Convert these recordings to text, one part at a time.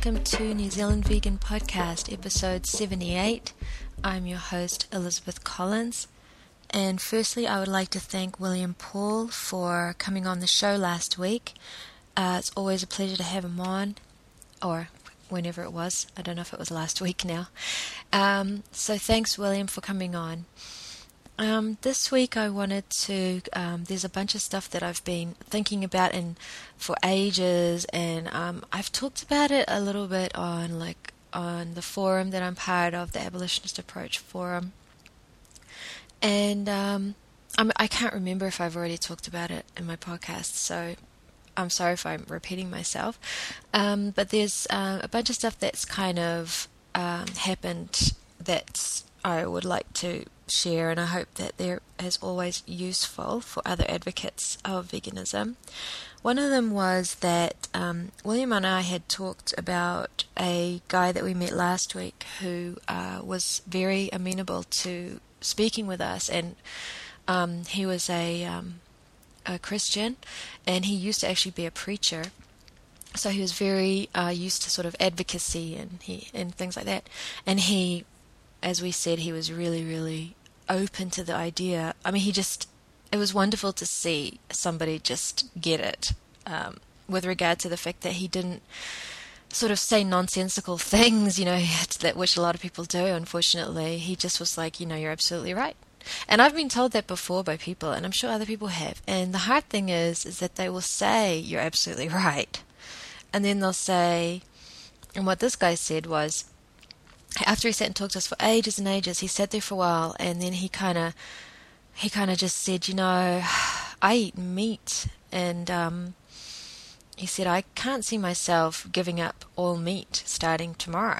welcome to New Zealand Vegan Podcast, episode 78. I'm your host, Elizabeth Collins. And firstly, I would like to thank William Paul for coming on the show last week. It's always a pleasure to have him on, or whenever it was. I don't know if it was last week now. So thanks, William, for coming on. This week I wanted to, there's a bunch of stuff that I've been thinking about for ages, and I've talked about it a little bit on the forum that I'm part of, the Abolitionist Approach Forum. And I can't remember if I've already talked about it in my podcast, so I'm sorry if I'm repeating myself. But there's a bunch of stuff that's kind of happened that I would like to share, and I hope that they're, as always, useful for other advocates of veganism. One of them was that William and I had talked about a guy that we met last week who was very amenable to speaking with us, and he was a Christian, and he used to actually be a preacher. So he was very used to sort of advocacy and things like that. And he, as we said, he was really, really open to the idea. I mean, it was wonderful to see somebody just get it, with regard to the fact that he didn't sort of say nonsensical things, which a lot of people do, unfortunately. He just was like, you're absolutely right. And I've been told that before by people, and I'm sure other people have. And the hard thing is that they will say, you're absolutely right. And then they'll say, and what this guy said was, after he sat and talked to us for ages and ages, he sat there for a while, and then he kind of just said, I eat meat, and he said, I can't see myself giving up all meat starting tomorrow.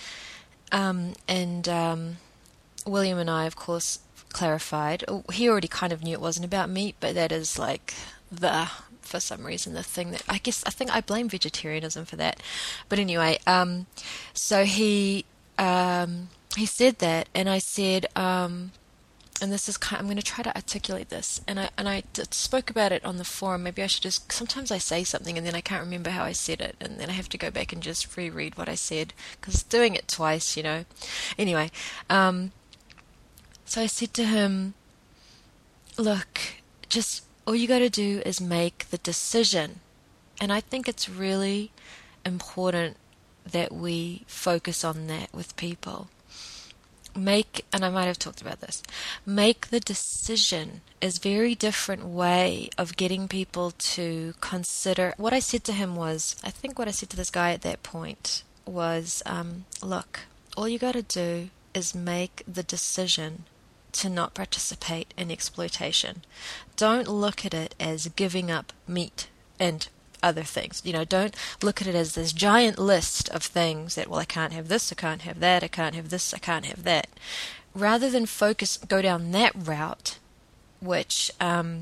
William and I, of course, clarified. He already kind of knew it wasn't about meat, but that is for some reason, the thing that I think I blame vegetarianism for that. But anyway, so he said that, and I said, and this is I'm going to try to articulate this, and I spoke about it on the forum. Maybe I should sometimes I say something and then I can't remember how I said it, and then I have to go back and just reread what I said, because doing it twice, Anyway, so I said to him, look, just all you got to do is make the decision. And I think it's really important that we focus on that with people. And I might have talked about this, make the decision is a very different way of getting people to consider. What I said to him was, I think what I said to this guy at that point was, look, all you got to do is make the decision to not participate in exploitation. Don't look at it as giving up meat and other things. Don't look at it as this giant list of things that, well, I can't have this, I can't have that, I can't have this, I can't have that. Rather than go down that route, which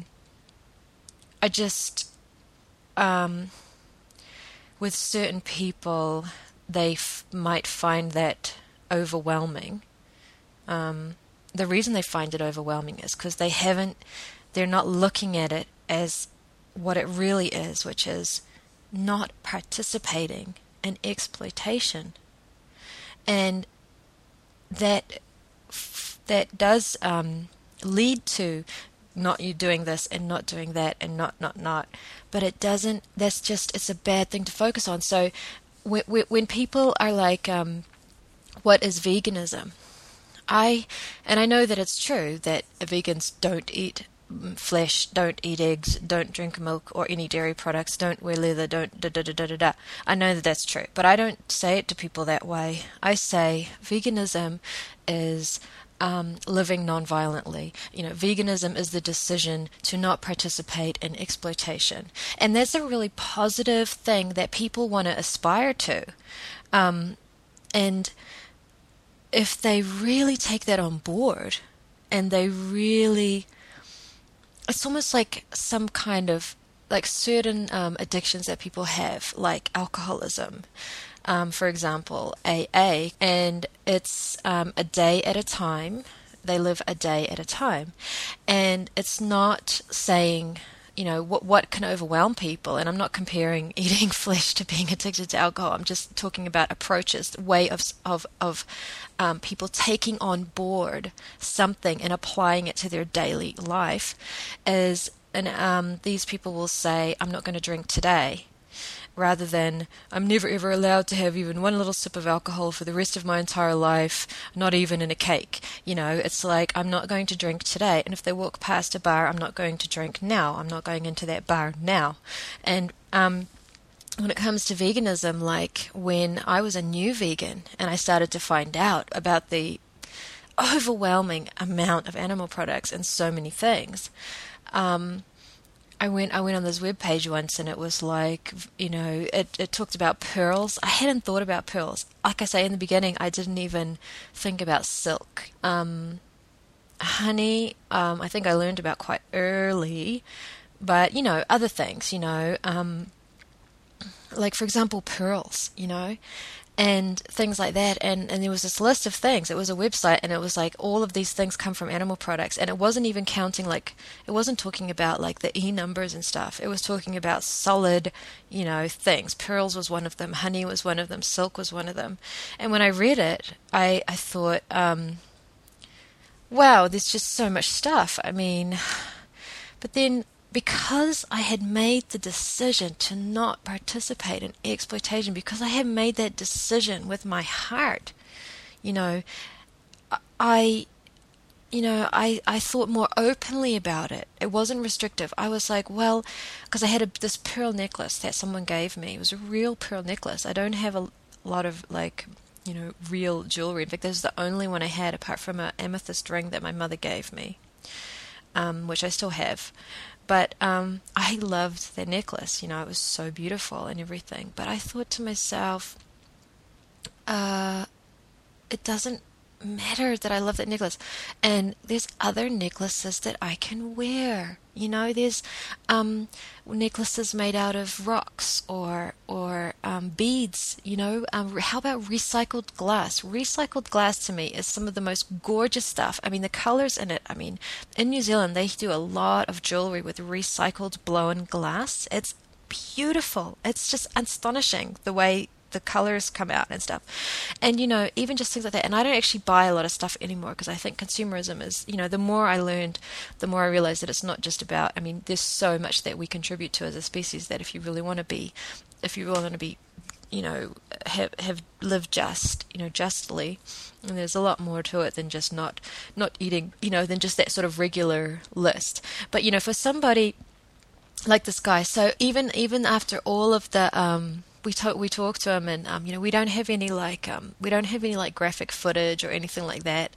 with certain people, they might find that overwhelming. The reason they find it overwhelming is because they're not looking at it as what it really is, which is not participating in exploitation. And that does lead to not you doing this and not doing that and not, but it doesn't, it's a bad thing to focus on. So when people are like, what is veganism? I know that it's true that vegans don't eat flesh, don't eat eggs, don't drink milk or any dairy products, don't wear leather, don't da-da-da-da-da-da. I know that that's true, but I don't say it to people that way. I say veganism is living non-violently. Veganism is the decision to not participate in exploitation. And that's a really positive thing that people want to aspire to. And if they really take that on board, and they really, it's almost like some kind of, like certain addictions that people have, like alcoholism, for example, AA, and it's a day at a time. They live a day at a time. And it's not saying what can overwhelm people. And I'm not comparing eating flesh to being addicted to alcohol. I'm just talking about approaches, way of people taking on board something and applying it to their daily life. These people will say, I'm not going to drink today, rather than I'm never ever allowed to have even one little sip of alcohol for the rest of my entire life, not even in a cake. It's like, I'm not going to drink today. And if they walk past a bar, I'm not going to drink now. I'm not going into that bar now. And when it comes to veganism, like when I was a new vegan and I started to find out about the overwhelming amount of animal products and so many things, I went on this webpage once, and it was like, it talked about pearls. I hadn't thought about pearls. Like I say, in the beginning, I didn't even think about silk. Honey, I think I learned about quite early, but, other things, like, for example, pearls, and things like that. And there was this list of things. It was a website, and it was like all of these things come from animal products. And it wasn't even counting, like, it wasn't talking about like the E numbers and stuff. It was talking about solid, things. Pearls was one of them. Honey was one of them. Silk was one of them. And when I read it, I thought, wow, there's just so much stuff. I mean, but then, because I had made the decision to not participate in exploitation, because I had made that decision with my heart, I thought more openly about it. It wasn't restrictive. I was like, well, because I had this pearl necklace that someone gave me. It was a real pearl necklace. I don't have a lot of real jewelry. In fact, this is the only one I had, apart from an amethyst ring that my mother gave me, which I still have. But I loved that necklace. It was so beautiful and everything. But I thought to myself, it doesn't matter that I love that necklace. And there's other necklaces that I can wear. There's necklaces made out of rocks or beads. How about recycled glass? Recycled glass to me is some of the most gorgeous stuff. I mean, the colors in it. I mean, in New Zealand they do a lot of jewelry with recycled blown glass. It's beautiful. It's just astonishing the way the colors come out and stuff. And, even just things like that. And I don't actually buy a lot of stuff anymore, because I think consumerism is, the more I learned, the more I realized that it's not just about, there's so much that we contribute to as a species, that if you really want to be, have lived justly, and there's a lot more to it than just not eating, than just that sort of regular list. But, for somebody like this guy, so even after all of the, we talked to him, and we don't have any graphic footage or anything like that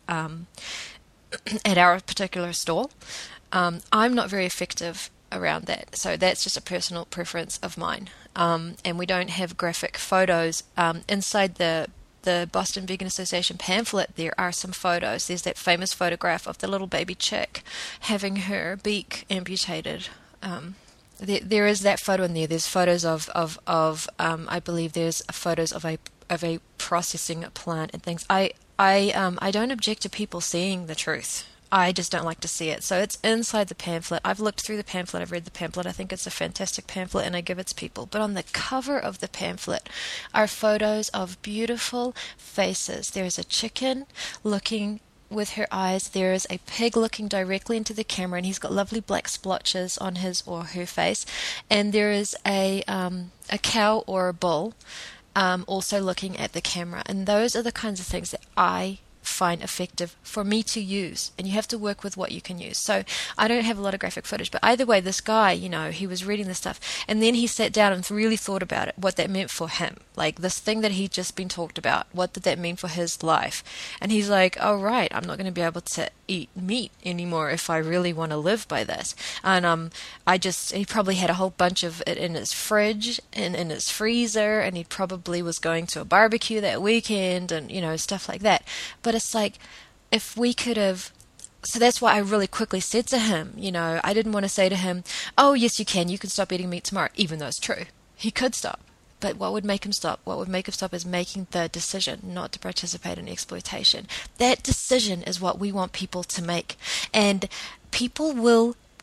at our particular stall. I'm not very effective around that, so that's just a personal preference of mine. And we don't have graphic photos inside the Boston Vegan Association pamphlet. There are some photos. There's that famous photograph of the little baby chick having her beak amputated. There is that photo in there. There's photos of I believe there's photos of a processing plant and things. I don't object to people seeing the truth. I just don't like to see it. So it's inside the pamphlet. I've looked through the pamphlet. I've read the pamphlet. I think it's a fantastic pamphlet, and I give it to people. But on the cover of the pamphlet are photos of beautiful faces. There's a chicken looking with her eyes. There is a pig looking directly into the camera, and he's got lovely black splotches on his or her face. And there is a cow or a bull also looking at the camera. And those are the kinds of things that I find effective for me to use, and you have to work with what you can use. So I don't have a lot of graphic footage, but either way, this guy, he was reading this stuff, and then he sat down and really thought about it, what that meant for him, like this thing that he'd just been talked about, what did that mean for his life? And he's like, oh right, I'm not going to be able to eat meat anymore if I really want to live by this. And he probably had a whole bunch of it in his fridge and in his freezer, and he probably was going to a barbecue that weekend, and stuff like that. But it's like, if we could have, so that's why I really quickly said to him, I didn't want to say to him, oh yes you can stop eating meat tomorrow, even though it's true, he could stop. But what would make him stop? What would make him stop is making the decision not to participate in exploitation. That decision is what we want people to make. And people will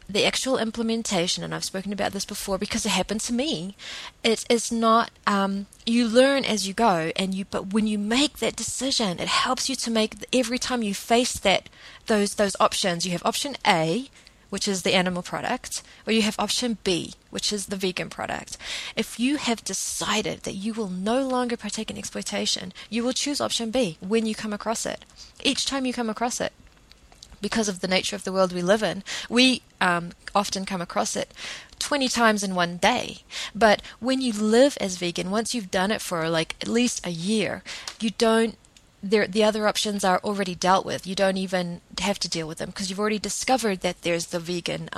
the actual implementation, and I've spoken about this before because it happened to me, it is not, you learn as you go, but when you make that decision, it helps you to make, every time you face those options, you have option A, which is the animal product, or you have option B, which is the vegan product. If you have decided that you will no longer partake in exploitation, you will choose option B when you come across it, each time you come across it. Because of the nature of the world we live in, we often come across it 20 times in one day. But when you live as vegan, once you've done it for like at least a year, you don't, the other options are already dealt with. You don't even have to deal with them because you've already discovered that there's the vegan,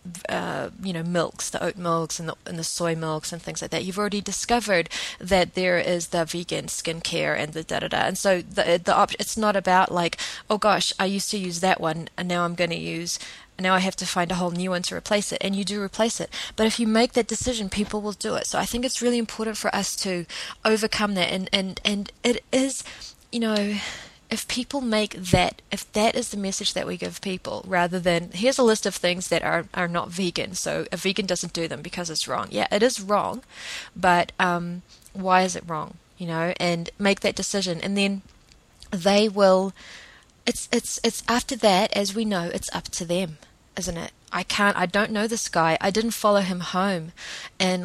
milks, the oat milks and the soy milks and things like that. You've already discovered that there is the vegan skincare and the da-da-da. And so it's not about like, oh gosh, I used to use that one and now I have to find a whole new one to replace it. And you do replace it. But if you make that decision, people will do it. So I think it's really important for us to overcome that. And it is, if people if that is the message that we give people, rather than, here's a list of things that are not vegan, so a vegan doesn't do them because it's wrong. Yeah, it is wrong, but why is it wrong? And make that decision. And then they will, it's after that, as we know, it's up to them, isn't it? I don't know this guy. I didn't follow him home and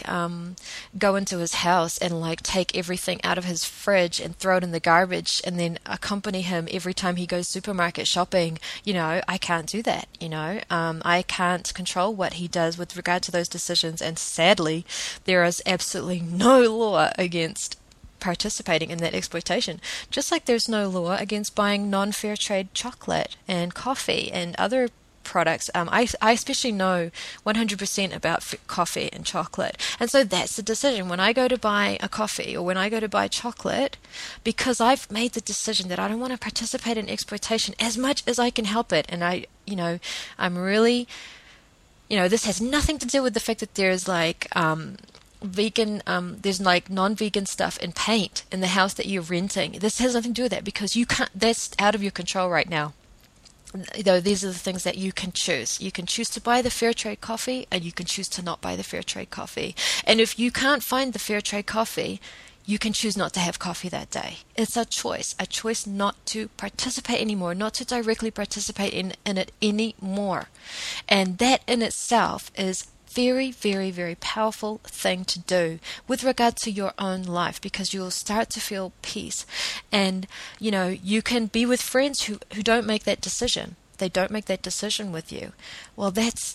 go into his house and take everything out of his fridge and throw it in the garbage and then accompany him every time he goes supermarket shopping. I can't do that. I can't control what he does with regard to those decisions. And sadly, there is absolutely no law against participating in that exploitation, just like there's no law against buying non-fair trade chocolate and coffee and other products. I especially know 100% about coffee and chocolate. And so that's the decision. When I go to buy a coffee or when I go to buy chocolate, because I've made the decision that I don't want to participate in exploitation as much as I can help it. And I'm really, this has nothing to do with the fact that there's vegan, there's non-vegan stuff in paint in the house that you're renting. This has nothing to do with that because you can't, that's out of your control right now. These are the things that you can choose. You can choose to buy the fair trade coffee and you can choose to not buy the fair trade coffee. And if you can't find the fair trade coffee, you can choose not to have coffee that day. It's a choice not to participate anymore, not to directly participate in it anymore. And that in itself is very, very, very powerful thing to do with regard to your own life, because you'll start to feel peace. And, you can be with friends who don't make that decision. They don't make that decision with you. Well, that's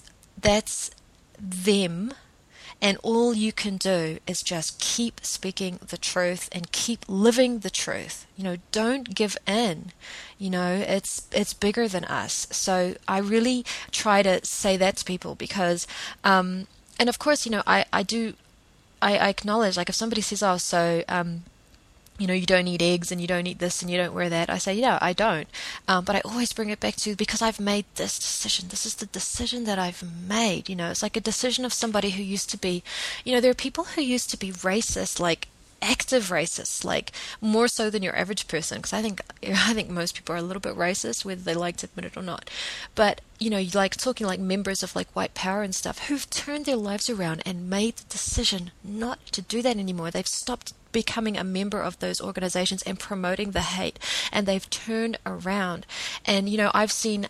them. And all you can do is just keep speaking the truth and keep living the truth. Don't give in. It's bigger than us. So I really try to say that to people because, and of course, I acknowledge, if somebody says, oh, so, you don't eat eggs and you don't eat this and you don't wear that. I say, yeah, I don't. But I always bring it back to, because I've made this decision. This is the decision that I've made. It's like a decision of somebody who used to be, there are people who used to be racist, active racists, more so than your average person. Because I think most people are a little bit racist, whether they like to admit it or not. But, talking members of white power and stuff who've turned their lives around and made the decision not to do that anymore. They've stopped becoming a member of those organizations and promoting the hate, and they've turned around. And I've seen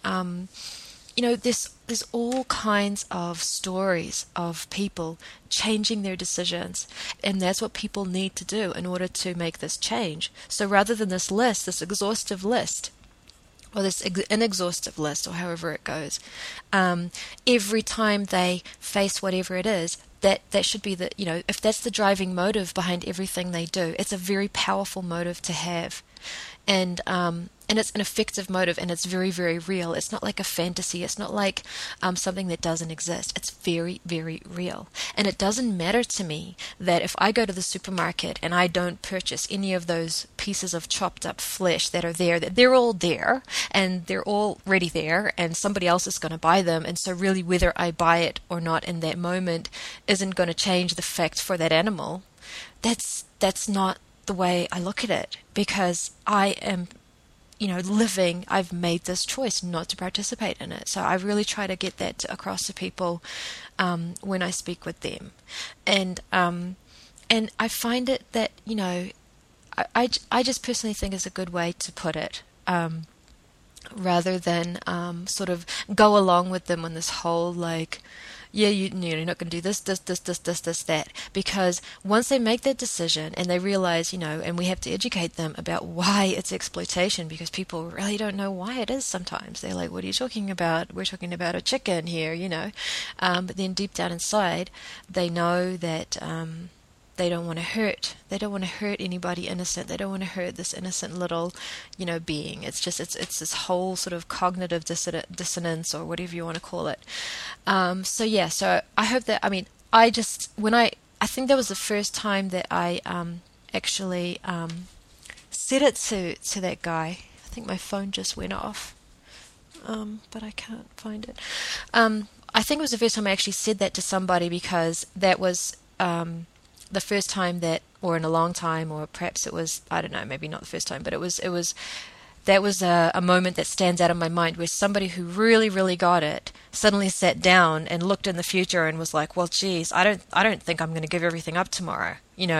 there's all kinds of stories of people changing their decisions, and that's what people need to do in order to make this change. So rather than this exhaustive list, or this inexhaustive list, or however it goes, every time they face whatever it is, that should be if that's the driving motive behind everything they do, it's a very powerful motive to have. And it's an effective motive, and it's very, very real. It's not like a fantasy. It's not like something that doesn't exist. It's very, very real. And it doesn't matter to me that if I go to the supermarket and I don't purchase any of those pieces of chopped up flesh that are there, that they're all there and they're already there and somebody else is going to buy them. And so really whether I buy it or not in that moment isn't going to change the fact for that animal. That's not the way I look at it, because I am living, I've made this choice not to participate in it. So I really try to get that across to people when I speak with them. And I find it that, I just personally think it's a good way to put it, rather than sort of go along with them on this whole, like, yeah, you're not going to do this, that. Because once they make that decision and they realize, and we have to educate them about why it's exploitation, because people really don't know why it is sometimes. They're like, what are you talking about? We're talking about a chicken here, But then deep down inside, they know that they don't want to hurt. They don't want to hurt anybody innocent. They don't want to hurt this innocent little, being. It's just, it's this whole sort of cognitive dissonance or whatever you want to call it. So I hope that, I think that was the first time that I actually said it to that guy. I think my phone just went off, but I can't find it. I think it was the first time I actually said that to somebody, because that was the first time that, or in a long time, or perhaps it was, I don't know, maybe not the first time, but that was a moment that stands out in my mind, where somebody who really, really got it suddenly sat down and looked in the future and was like, well, geez, I don't think I'm going to give everything up tomorrow,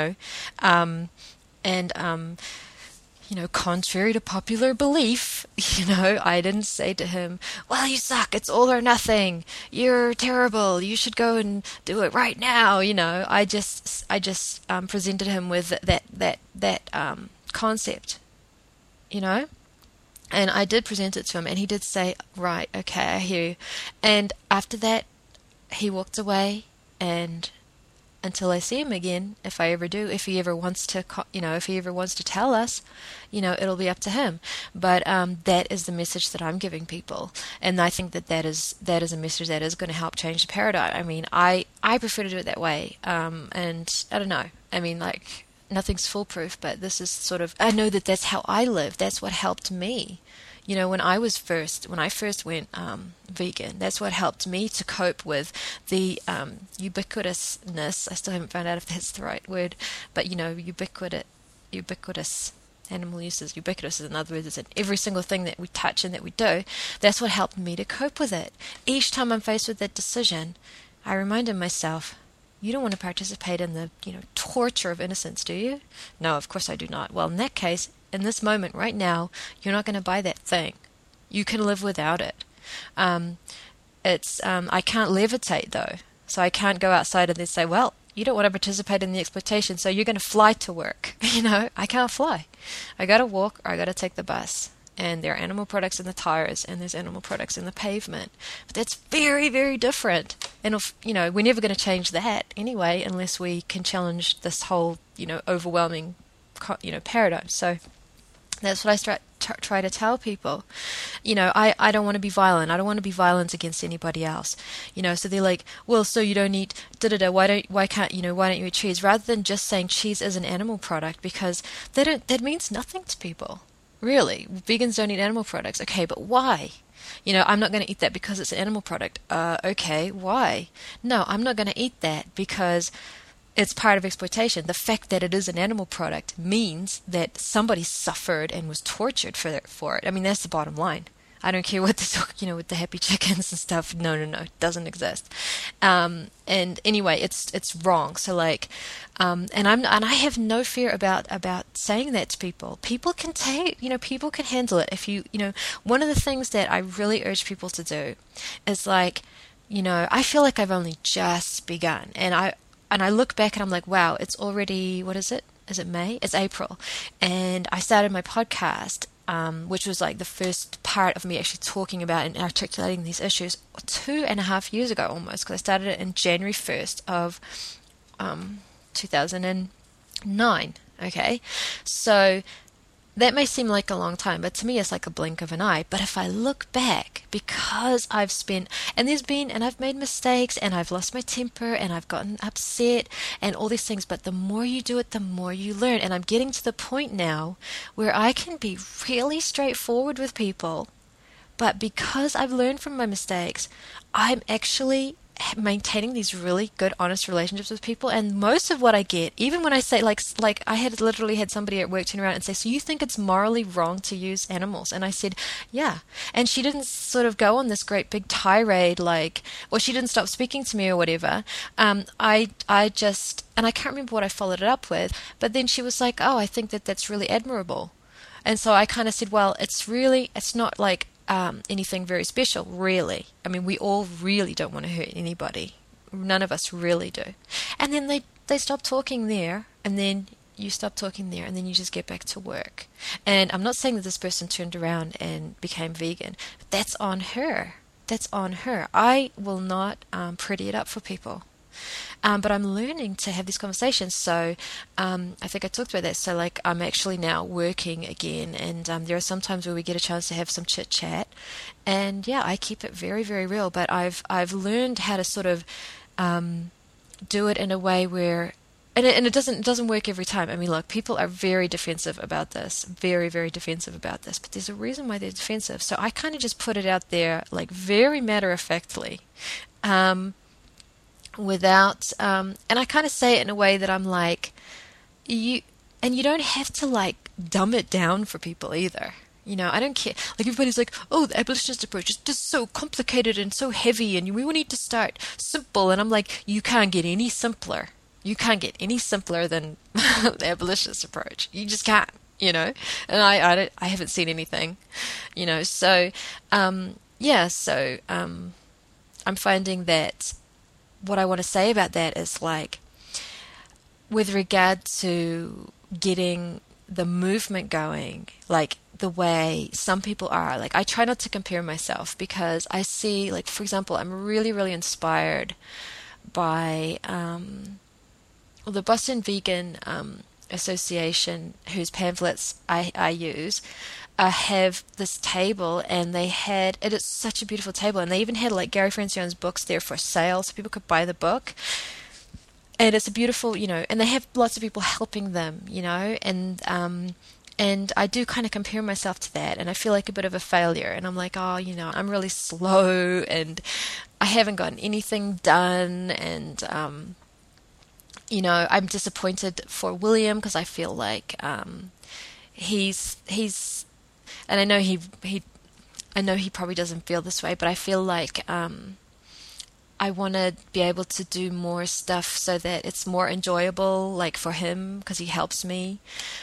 contrary to popular belief, I didn't say to him, well, you suck, it's all or nothing, you're terrible, you should go and do it right now, I just presented him with that concept, and I did present it to him, and he did say, right, okay, I hear you. And after that, he walked away, and until I see him again, if I ever do, if he ever wants to, tell us, it'll be up to him. But that is the message that I'm giving people, and I think that is a message that is going to help change the paradigm. I prefer to do it that way, and I don't know. Nothing's foolproof, but this is sort of, I know that that's how I live. That's what helped me. When I first went vegan, that's what helped me to cope with the ubiquitousness. I still haven't found out if that's the right word, but ubiquitous animal use is ubiquitous. In other words, it's in every single thing that we touch and that we do. That's what helped me to cope with it. Each time I'm faced with that decision, I reminded myself, you don't want to participate in the torture of innocence, do you? No, of course I do not. Well, in that case, in this moment right now, you're not going to buy that thing. You can live without it. I can't levitate though, so I can't go outside and then say, well, you don't want to participate in the exploitation, so you're going to fly to work. I can't fly. I got to walk, or I got to take the bus. And there are animal products in the tires, and there's animal products in the pavement. But that's very, very different. And we're never going to change that anyway, unless we can challenge this whole, overwhelming, paradigm. So that's what I try to tell people. I don't want to be violent. I don't want to be violent against anybody else. So they're like, well, so you don't eat why don't you eat cheese? Rather than just saying cheese is an animal product, because that means nothing to people. Really, vegans don't eat animal products. Okay, but why? I'm not going to eat that because it's an animal product. Okay, why? No, I'm not going to eat that because it's part of exploitation. The fact that it is an animal product means that somebody suffered and was tortured for it. That's the bottom line. I don't care what with the happy chickens and stuff. No, it doesn't exist. And anyway, it's wrong. So and I have no fear about saying that to people. People can people can handle it. If one of the things that I really urge people to do is I feel like I've only just begun, and I look back and I'm like, wow, it's already, what is it? Is it May? It's April. And I started my podcast, which was the first part of me actually talking about and articulating these issues 2.5 years ago almost, because I started it in January 1st of 2009. Okay, so that may seem like a long time, but to me it's like a blink of an eye. But if I look back, because I've made mistakes, and I've lost my temper, and I've gotten upset, and all these things, but the more you do it, the more you learn. And I'm getting to the point now where I can be really straightforward with people, but because I've learned from my mistakes, I'm actually maintaining these really good, honest relationships with people. And most of what I get, even when I say, like I had literally had somebody at work turn around and say, so you think it's morally wrong to use animals? And I said, yeah. And she didn't sort of go on this great big tirade, like, or she didn't stop speaking to me or whatever. I just, and I can't remember what I followed it up with, but then she was like, oh, I think that that's really admirable. And so I kind of said, well, it's not like anything very special, really. I mean, we all really don't want to hurt anybody. None of us really do. And then they stop talking there, and then you stop talking there, and then you just get back to work. And I'm not saying that this person turned around and became vegan. That's on her. That's on her. I will not pretty it up for people. But I'm learning to have these conversations. So I think I talked about that. So like I'm actually now working again, and there are some times where we get a chance to have some chit chat, and yeah, I keep it very, very real. But I've learned how to sort of do it in a way where, and it doesn't work every time. I mean, look, people are very defensive about this, very, very defensive about this. But there's a reason why they're defensive. So I kind of just put it out there, like very matter of factly. Without and I kind of say it in a way that I'm like, you don't have to like dumb it down for people either. You know, I don't care. Like everybody's like, oh, the abolitionist approach is just so complicated and so heavy, and we need to start simple. And I'm like, you can't get any simpler. You can't get any simpler than the abolitionist approach. You just can't. You know, and I haven't seen anything. You know, so yeah, so I'm finding that. What I want to say about that is like, with regard to getting the movement going, like the way some people are, like I try not to compare myself, because I see, like, for example, I'm really, really inspired by the Boston Vegan Association, whose pamphlets I use. Have this table, and it is such a beautiful table, and they even had like Gary Francione's books there for sale, so people could buy the book. And it's a beautiful, you know, and they have lots of people helping them, you know, and I do kind of compare myself to that, and I feel like a bit of a failure, and I'm like, oh, you know, I'm really slow, and I haven't gotten anything done, and you know, I'm disappointed for William, because I feel like he's and I know he probably doesn't feel this way, but I feel like I want to be able to do more stuff so that it's more enjoyable, like for him, because he helps me.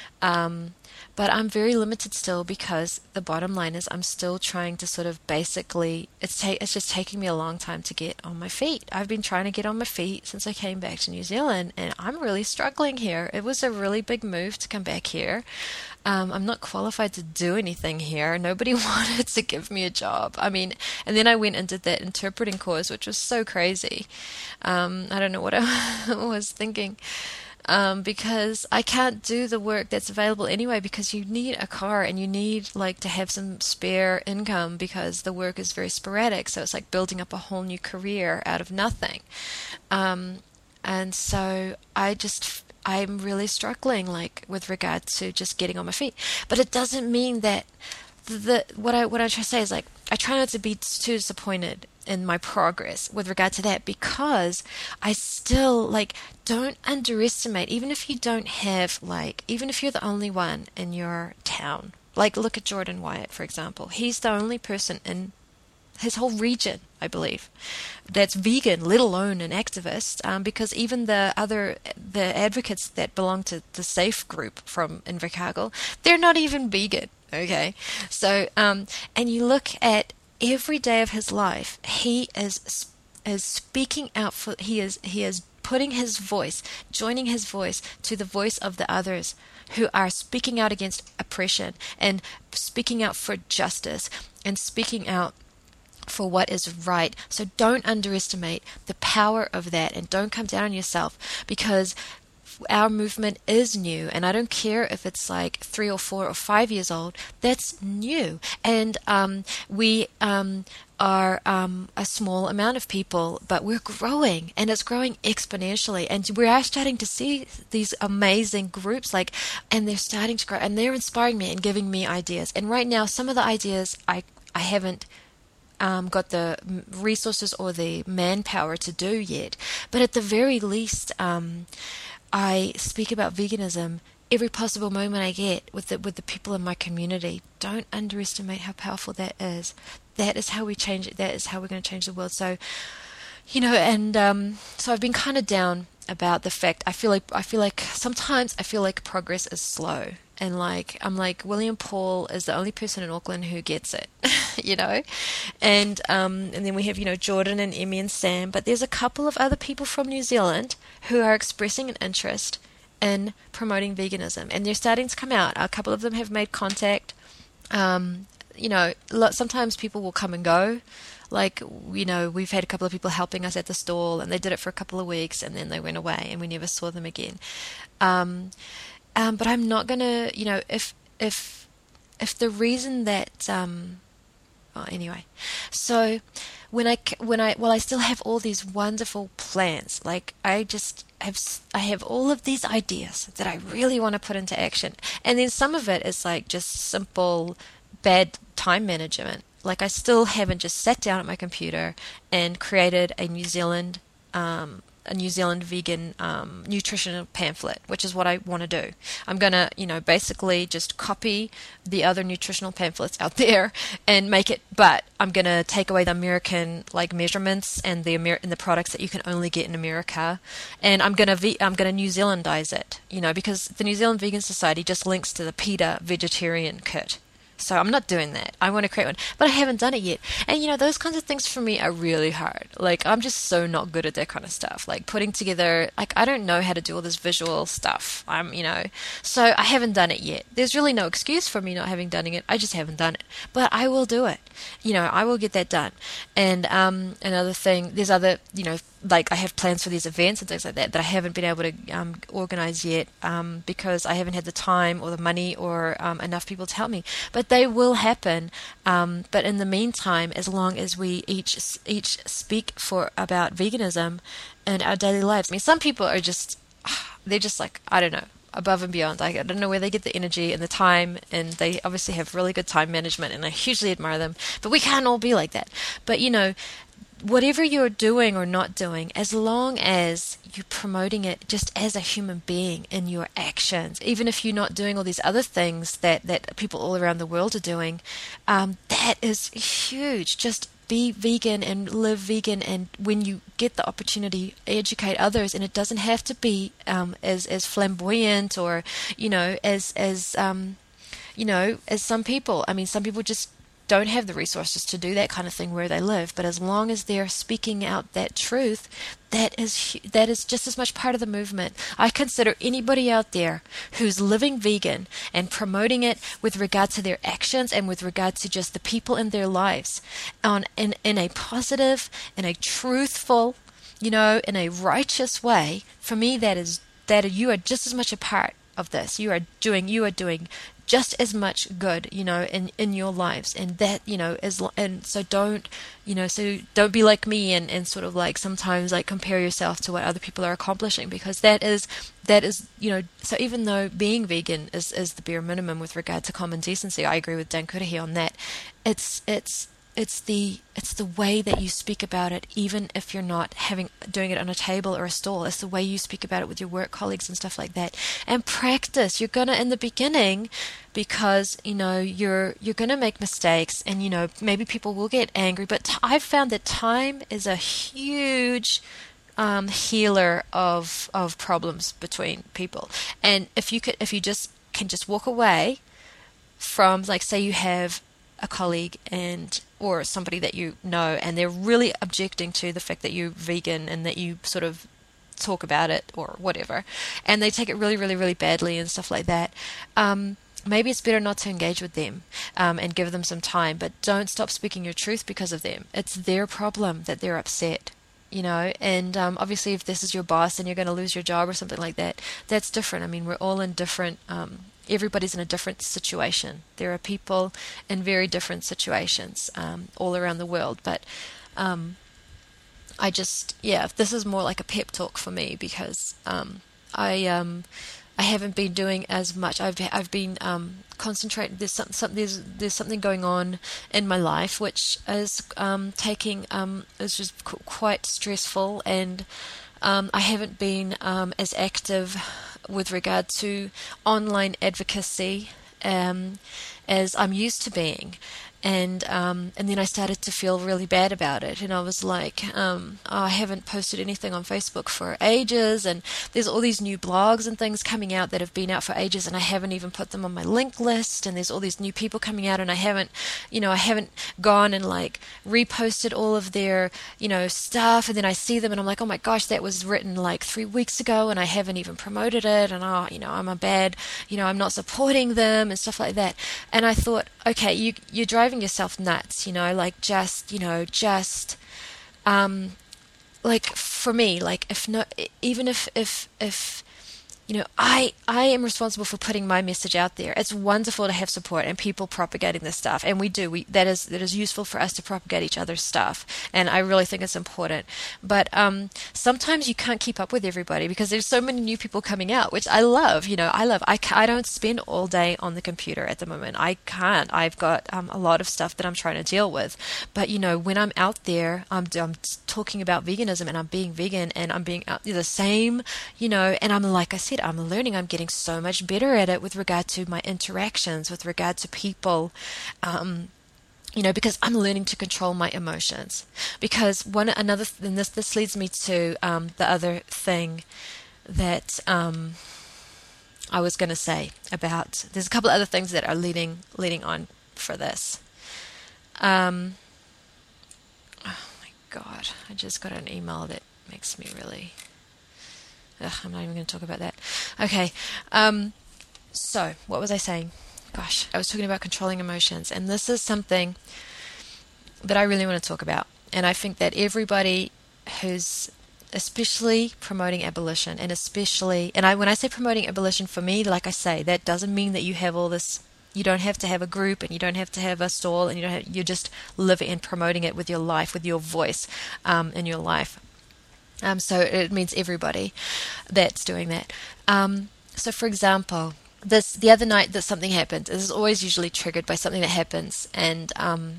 But I'm very limited still, because the bottom line is I'm still trying to sort of basically, it's just taking me a long time to get on my feet. I've been trying to get on my feet since I came back to New Zealand, and I'm really struggling here. It was a really big move to come back here. I'm not qualified to do anything here. Nobody wanted to give me a job. I mean, and then I went and did that interpreting course, which was so crazy. I don't know what I was thinking. Because I can't do the work that's available anyway, because you need a car, and you need like to have some spare income, because the work is very sporadic. So it's like building up a whole new career out of nothing. And so I'm really struggling, like with regard to just getting on my feet. But it doesn't mean that what I'm trying to say is, like, I try not to be too disappointed in my progress with regard to that, because I still, like, don't underestimate, even if you don't have, like, even if you're the only one in your town. Like, look at Jordan Wyatt, for example. He's the only person in his whole region, I believe, that's vegan, let alone an activist, because even the advocates that belong to the SAFE group from Invercargill, they're not even vegan, okay? So, and you look at every day of his life, he is speaking out for, he is putting his voice, joining his voice to the voice of the others who are speaking out against oppression, and speaking out for justice, and speaking out for what is right. So don't underestimate the power of that, and don't come down on yourself, because our movement is new, and I don't care if it's like 3 or 4 or 5 years old. That's new, and we are a small amount of people, but we're growing, and it's growing exponentially, and we are starting to see these amazing groups, like, and they're starting to grow, and they're inspiring me and giving me ideas. And right now, some of the ideas I haven't got the resources or the manpower to do yet. But at the very least, I speak about veganism every possible moment I get with the people in my community. Don't underestimate how powerful that is. That is how we change it. That is how we're going to change the world. So, and so I've been kind of down about the fact I feel like sometimes I feel like progress is slow, and I'm like William Paul is the only person in Auckland who gets it, and then we have Jordan and Emmy and Sam, but there's a couple of other people from New Zealand who are expressing an interest in promoting veganism, and they're starting to come out. A couple of them have made contact. Sometimes people will come and go. We've had a couple of people helping us at the stall, and they did it for a couple of weeks, and then they went away, and we never saw them again. But I'm not gonna, if the reason that, anyway. So while I still have all these wonderful plans, I have all of these ideas that I really want to put into action, and then some of it is just simple bad time management. I still haven't just sat down at my computer and created a New Zealand vegan nutritional pamphlet, which is what I want to do. I'm going to, basically just copy the other nutritional pamphlets out there and make it, but I'm going to take away the American measurements and the products that you can only get in America, and I'm going to New Zealandize it, because the New Zealand Vegan Society just links to the PETA vegetarian kit. So I'm not doing that. I want to create one, but I haven't done it yet. And those kinds of things for me are really hard. I'm just so not good at that kind of stuff. Putting together, I don't know how to do all this visual stuff. So I haven't done it yet. There's really no excuse for me not having done it. I just haven't done it. But I will do it. I will get that done. And another thing, there's other, I have plans for these events and things like that I haven't been able to organize yet because I haven't had the time or the money or enough people to help me. But they will happen. But in the meantime, as long as we each speak about veganism in our daily lives, some people are they're just I don't know, above and beyond. I don't know where they get the energy and the time, and they obviously have really good time management, and I hugely admire them. But we can't all be like that. But whatever you're doing or not doing, as long as you're promoting it just as a human being in your actions, even if you're not doing all these other things that people all around the world are doing, that is huge. Just be vegan and live vegan, and when you get the opportunity, educate others. And it doesn't have to be as flamboyant or as some people. Some people just don't have the resources to do that kind of thing where they live, but as long as they're speaking out that truth, that is just as much part of the movement. I consider anybody out there who's living vegan and promoting it with regard to their actions and with regard to just the people in their lives in a positive, in a truthful, in a righteous way, for me that you are just as much a part of this. You are doing just as much good, in your lives, and that, so don't be like me and sort of sometimes compare yourself to what other people are accomplishing, because that is, so even though being vegan is the bare minimum with regard to common decency, I agree with Dan Cudahy on that. It's the way that you speak about it, even if you're not doing it on a table or a stall. It's the way you speak about it with your work colleagues and stuff like that. And practice. You're gonna in the beginning, because you're gonna make mistakes, and maybe people will get angry. But I've found that time is a huge healer of problems between people. And if you can just walk away from, say you have a colleague or somebody that and they're really objecting to the fact that you're vegan and that you sort of talk about it or whatever, and they take it really, really, really badly and stuff like that, maybe it's better not to engage with them and give them some time, but don't stop speaking your truth because of them. It's their problem that they're upset. And obviously if this is your boss and you're going to lose your job or something like that, that's different. We're all in different, everybody's in a different situation. There are people in very different situations all around the world. But this is more like a pep talk for me, because I I haven't been doing as much. I've been concentrating. There's something going on in my life which is taking is just quite stressful, and I haven't been as active with regard to online advocacy as I'm used to being. And then I started to feel really bad about it, and I was like, I haven't posted anything on Facebook for ages, and there's all these new blogs and things coming out that have been out for ages, and I haven't even put them on my link list, and there's all these new people coming out, and I haven't gone and like reposted all of their, stuff, and then I see them and I'm like, oh my gosh, that was written like 3 weeks ago, and I haven't even promoted it, and I'm a bad, I'm not supporting them and stuff like that. And I thought, okay, you're driving yourself nuts, like for me, like if I am responsible for putting my message out there. It's wonderful to have support and people propagating this stuff, and that is useful for us to propagate each other's stuff, and I really think it's important. But sometimes you can't keep up with everybody because there's so many new people coming out, which I love. I don't spend all day on the computer at the moment. I can't. I've got a lot of stuff that I'm trying to deal with. But when I'm out there, I'm talking about veganism, and I'm being vegan, and I'm being the same, and I'm, like I said, I'm learning. I'm getting so much better at it with regard to my interactions, with regard to people, because I'm learning to control my emotions. Because and this leads me to the other thing that I was going to say about. There's a couple of other things that are leading on for this. Oh my God! I just got an email that makes me really. I'm not even going to talk about that. Okay. So, what was I saying? Gosh, I was talking about controlling emotions. And this is something that I really want to talk about. And I think that everybody who's especially promoting abolition, when I say promoting abolition, for me, like I say, that doesn't mean that you have all this. You don't have to have a group, and you don't have to have a stall, and you're just living and promoting it with your life, with your voice in your life. So it means everybody that's doing that. So, for example, the other night that something happened. This is always usually triggered by something that happens, and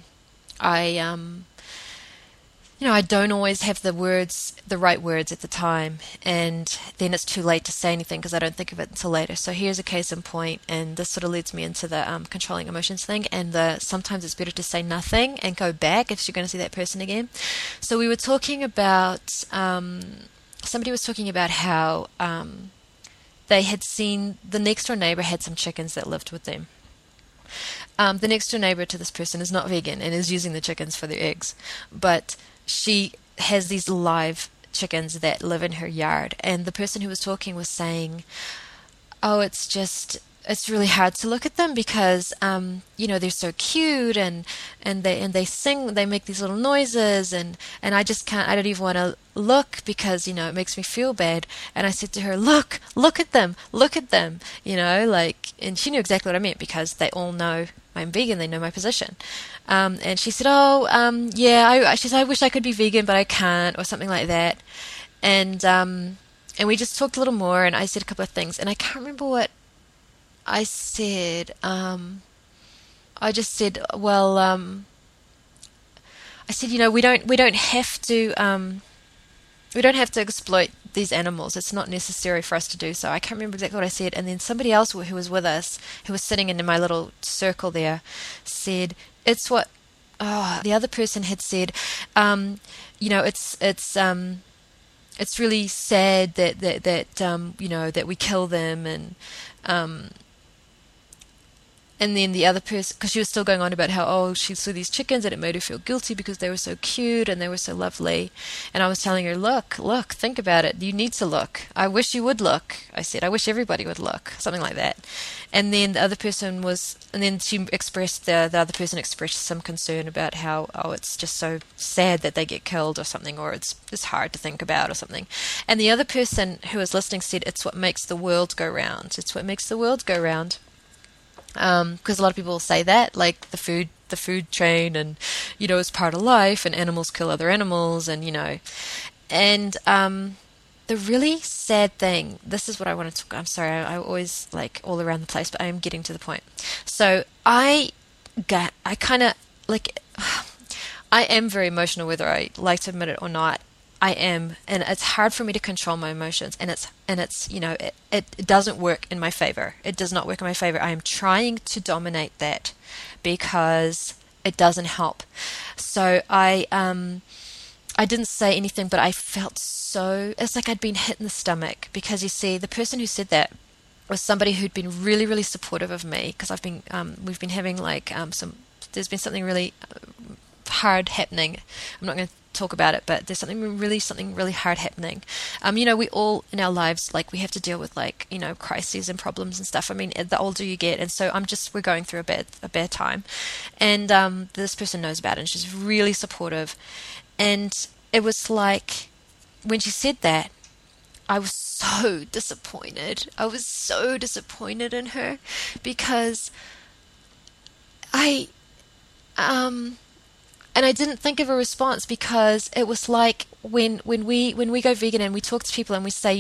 I don't always have the right words at the time, and then it's too late to say anything because I don't think of it until later. So here's a case in point, and this sort of leads me into the controlling emotions thing, and sometimes it's better to say nothing and go back if you're going to see that person again. So we were talking about, somebody was talking about how they had seen the next door neighbor had some chickens that lived with them. The next door neighbor to this person is not vegan and is using the chickens for their eggs, but she has these live chickens that live in her yard, and the person who was talking was saying, it's really hard to look at them because they're so cute, and they sing, they make these little noises, and I just can't, I don't even want to look because it makes me feel bad. And I said to her, look at them, and she knew exactly what I meant because they all know I'm vegan, they know my position. And she said, she said, I wish I could be vegan, but I can't, or something like that. And we just talked a little more, and I said a couple of things, and I can't remember what I said. I just said, I said, we don't have to exploit these animals. It's not necessary for us to do so. I can't remember exactly what I said. And then somebody else who was with us, who was sitting in my little circle there, said, it's what the other person had said. It's really sad that we kill them, and then the other person, because she was still going on about how, she saw these chickens and it made her feel guilty because they were so cute and they were so lovely. And I was telling her, look, think about it. You need to look. I wish you would look. I said, I wish everybody would look. Something like that. And then the other person the other person expressed some concern about how, it's just so sad that they get killed or something, or it's hard to think about or something. And the other person who was listening said, it's what makes the world go round. It's what makes the world go round. Because a lot of people say that, like the food chain, and it's part of life, and animals kill other animals, and the really sad thing, this is what I want to talk. I'm sorry, I always like all around the place, but I am getting to the point. So I kind of like, I am very emotional, whether I like to admit it or not. I am, and it's hard for me to control my emotions, and it's it doesn't work in my favor. It does not work in my favor. I am trying to dominate that because it doesn't help. So I didn't say anything, but I felt so, it's like I'd been hit in the stomach, because you see, the person who said that was somebody who'd been really, really supportive of me, because we've been having like there's been something really hard happening. I'm not going to talk about it, but there's something really hard happening. We all in our lives, like, we have to deal with, like, crises and problems and stuff. I mean, the older you get, and so we're going through a bad time, and this person knows about it, and she's really supportive. And it was like, when she said that, I was so disappointed. I was so disappointed in her, because and I didn't think of a response, because it was like when we go vegan and we talk to people and we say,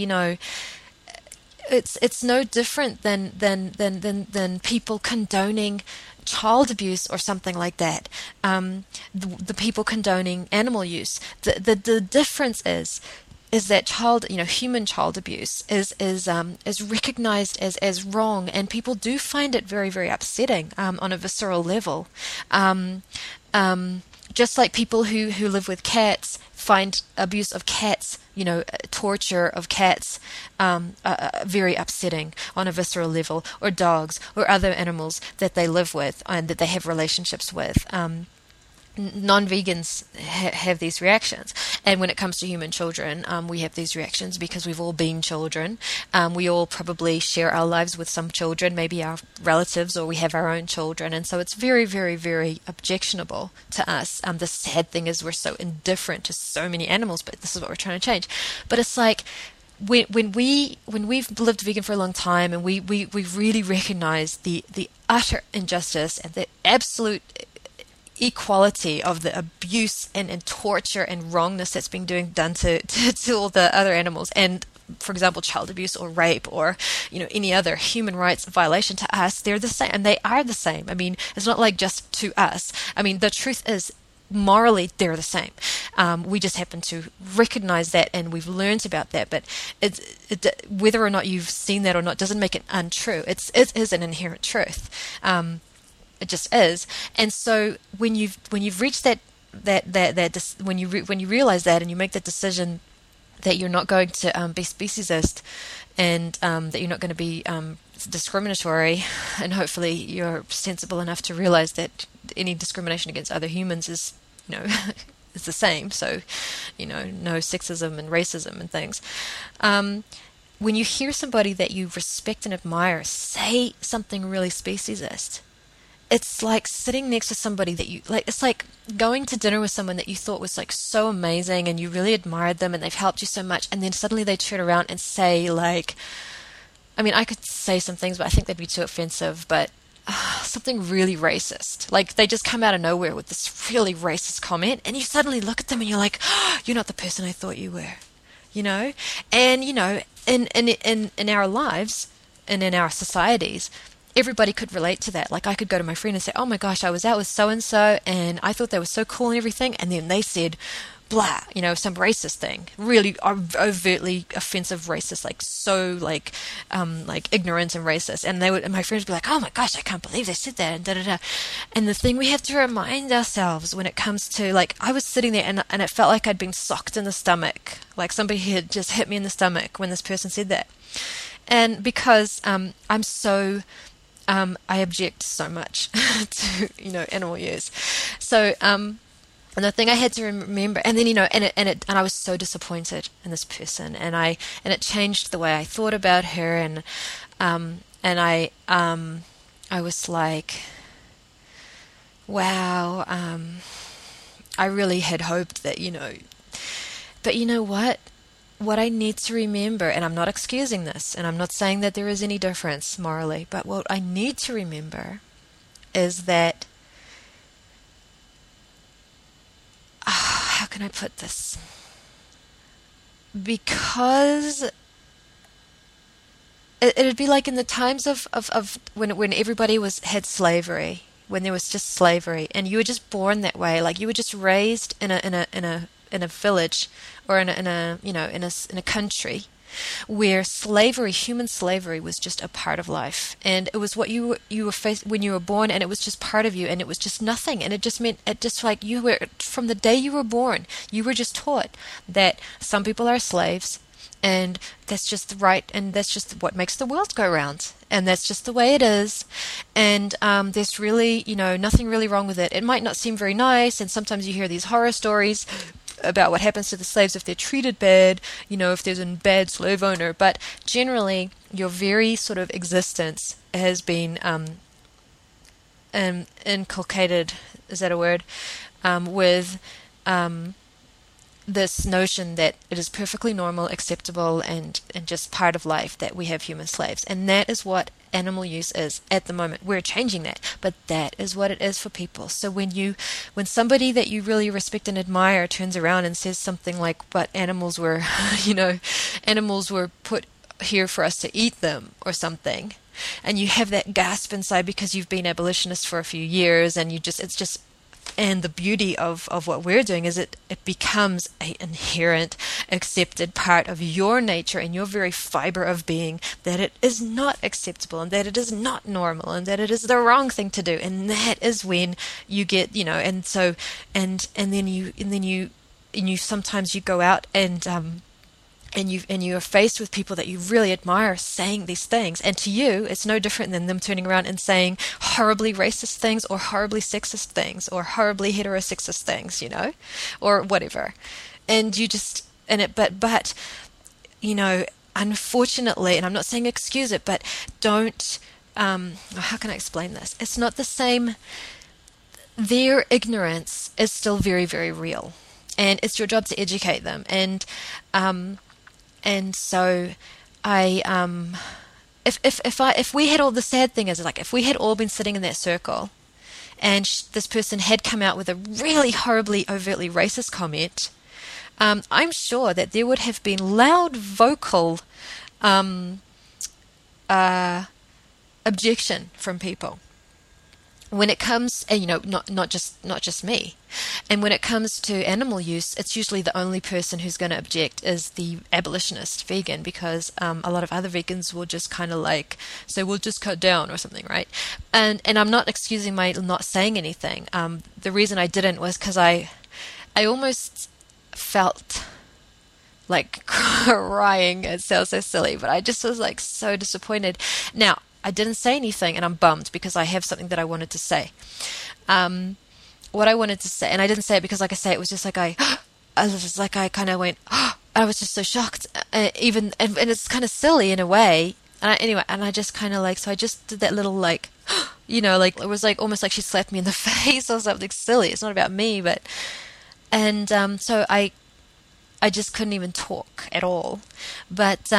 it's no different than people condoning child abuse or something like that. The people condoning animal use. The difference is that human child abuse is recognized as wrong, and people do find it very, very upsetting on a visceral level. Just like people who live with cats find abuse of cats, torture of cats, very upsetting on a visceral level, or dogs or other animals that they live with and that they have relationships with. Non-vegans have these reactions, and when it comes to human children, we have these reactions because we've all been children. We all probably share our lives with some children, maybe our relatives, or we have our own children, and so it's very, very, very objectionable to us. The sad thing is we're so indifferent to so many animals, but this is what we're trying to change. But it's like, when we've lived vegan for a long time, and we really recognize the utter injustice and the absolute equality of the abuse and torture and wrongness that's being done to all the other animals, and, for example, child abuse or rape or any other human rights violation, to us, they're the same, and they are the same. I mean, it's not like just to us. I mean, the truth is, morally, they're the same. We just happen to recognize that, and we've learned about that. But whether or not you've seen that or not doesn't make it untrue. It is an inherent truth. It just is. And so when you've reached when you realize that, and you make that decision that you're not going to be speciesist, and that you're not going to be discriminatory, and hopefully you're sensible enough to realize that any discrimination against other humans is is the same. So no sexism and racism and things. When you hear somebody that you respect and admire say something really speciesist, it's like sitting next to somebody that you like. It's like going to dinner with someone that you thought was like so amazing, and you really admired them, and they've helped you so much, and then suddenly they turn around and say, like, I mean, I could say some things, but I think they'd be too offensive, but something really racist. Like, they just come out of nowhere with this really racist comment, and you suddenly look at them and you're like, oh, you're not the person I thought you were, And in our lives and in our societies, everybody could relate to that. Like, I could go to my friend and say, oh my gosh, I was out with so-and-so, and I thought they were so cool and everything, and then they said, blah, some racist thing, really overtly offensive racist, like, so, like ignorant and racist, and my friends would be like, oh my gosh, I can't believe they said that, and da-da-da. And the thing we have to remind ourselves when it comes to, like, I was sitting there, and it felt like I'd been socked in the stomach, like somebody had just hit me in the stomach when this person said that. And because I'm so... I object so much to animal use. So and the thing I had to remember, and then and I was so disappointed in this person, and it changed the way I thought about her, and I was like, wow, I really had hoped that but you know what? What I need to remember, and I'm not excusing this, and I'm not saying that there is any difference morally, but what I need to remember is that, how can I put this? because it'd be like in the times of when everybody had slavery, when there was just slavery, and you were just born that way, like you were just raised in a village, or in a country where slavery, human slavery, was just a part of life, and it was what you were faced when you were born, and it was just part of you, and it was just nothing, and it just meant, it just like you were, from the day you were born, you were just taught that some people are slaves, and that's just right, and that's just what makes the world go round, and that's just the way it is, and there's really, nothing really wrong with it. It might not seem very nice, and sometimes you hear these horror stories about what happens to the slaves if they're treated bad, if there's a bad slave owner, but generally your very sort of existence has been inculcated, is that a word, with this notion that it is perfectly normal, acceptable, and just part of life that we have human slaves. And that is what animal use is at the moment. We're changing that, but that is what it is for people. So when somebody that you really respect and admire turns around and says something like, but animals were, animals were put here for us to eat them, or something, and you have that gasp inside because you've been abolitionist for a few years, and and the beauty of what we're doing is it becomes an inherent, accepted part of your nature and your very fiber of being, that it is not acceptable, and that it is not normal, and that it is the wrong thing to do. And that is when you get, and then you sometimes you go out and you are faced with people that you really admire saying these things, and to you it's no different than them turning around and saying horribly racist things, or horribly sexist things, or horribly heterosexist things, or whatever. And you just, but unfortunately, and I'm not saying excuse it, but don't, how can I explain this? It's not the same. Their ignorance is still very, very real, and it's your job to educate them. And so if we had all, the sad thing is, like, if we had all been sitting in that circle, and this person had come out with a really horribly, overtly racist comment, I'm sure that there would have been loud vocal objection from people. When it comes, and not just me, and when it comes to animal use, it's usually the only person who's going to object is the abolitionist vegan, because a lot of other vegans will just kind of like say, we'll just cut down or something, right? And I'm not excusing my not saying anything. The reason I didn't was because I almost felt like crying. It sounds so silly, but I just was like so disappointed. Now, I didn't say anything, and I'm bummed because I have something that I wanted to say. What I wanted to say, and I didn't say it because, like I say, it was just like I kind of went, I was just so shocked, and it's kind of silly in a way. And I just kind of like, so I just did that little like, like it was like almost like she slapped me in the face or something silly. It's not about me, but, and so I just couldn't even talk at all. But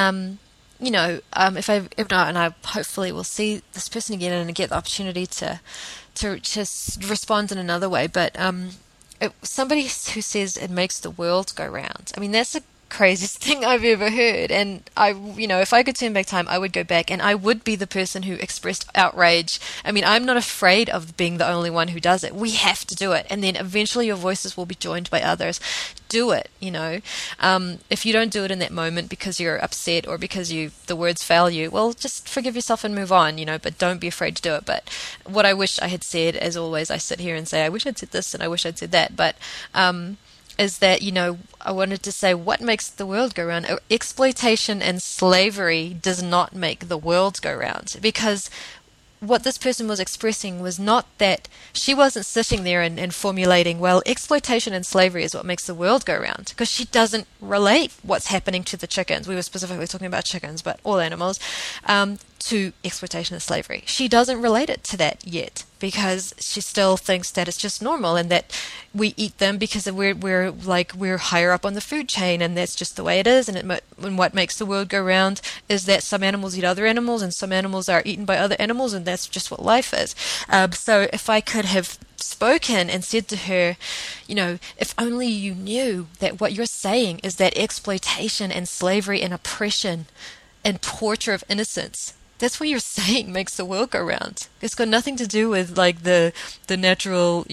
if not, and I hopefully will see this person again and get the opportunity to just respond in another way. But somebody who says it makes the world go round, I mean, that's the craziest thing I've ever heard. And if I could turn back time, I would go back and I would be the person who expressed outrage. I mean, I'm not afraid of being the only one who does it. We have to do it, and then eventually your voices will be joined by others. Do it. If you don't do it in that moment because you're upset or because the words fail you, well, just forgive yourself and move on. But don't be afraid to do it. But what I wish I had said, as always, I sit here and say, I wish I'd said this and I wish I'd said that, but is that, I wanted to say, what makes the world go round? Exploitation and slavery does not make the world go round, because what this person was expressing was not that she wasn't sitting there and formulating, well, exploitation and slavery is what makes the world go round, because she doesn't relate what's happening to the chickens. We were specifically talking about chickens, but all animals, to exploitation and slavery. She doesn't relate it to that yet, because she still thinks that it's just normal and that we eat them because we're higher up on the food chain, and that's just the way it is. And what makes the world go round is that some animals eat other animals and some animals are eaten by other animals, and that's just what life is. So if I could have spoken and said to her, if only you knew that what you're saying is that exploitation and slavery and oppression and torture of innocence, that's what you're saying makes the world go round. It's got nothing to do with like the natural,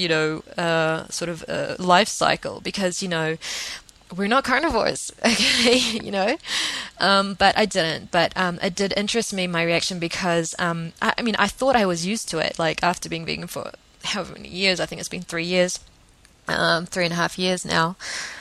life cycle, because, we're not carnivores, okay, but I didn't. But it did interest me, my reaction, because, I thought I was used to it, like after being vegan for however many years. I think it's been 3 years, 3.5 years now,